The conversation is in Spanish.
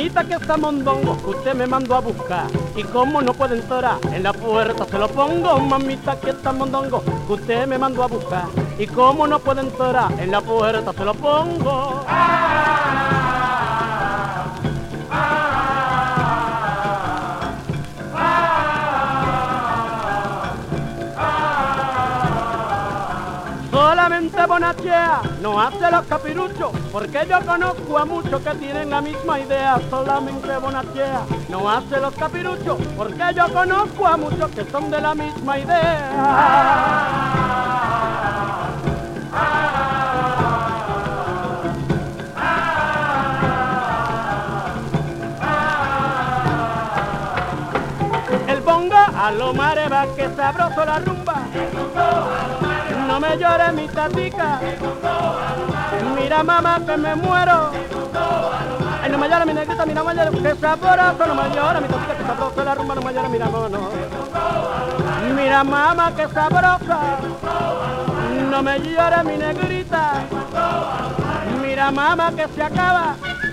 Mamita que está mondongo, usted me mandó a buscar. Y como no puede entrar, en la puerta se lo pongo. Mamita que está mondongo, usted me mandó a buscar. Y como no puede entrar, en la puerta se lo pongo. Solamente Bonachea no hace los capiruchos, porque yo conozco a muchos que tienen la misma idea. Solamente Bonachea no hace los capiruchos, porque yo conozco a muchos que son de la misma idea. El bongo a lo mare va, que sabroso la rumba. No me llores mi tatica, mira mamá que me muero. Ay, no me llores mi negrita, mira me llores, que sabroso. No me llores mi tatica, que sabroso la rumba. No me llores, mira mamá, no. Mira mamá que sabrosa. No me llores mi negrita, mira mamá que se acaba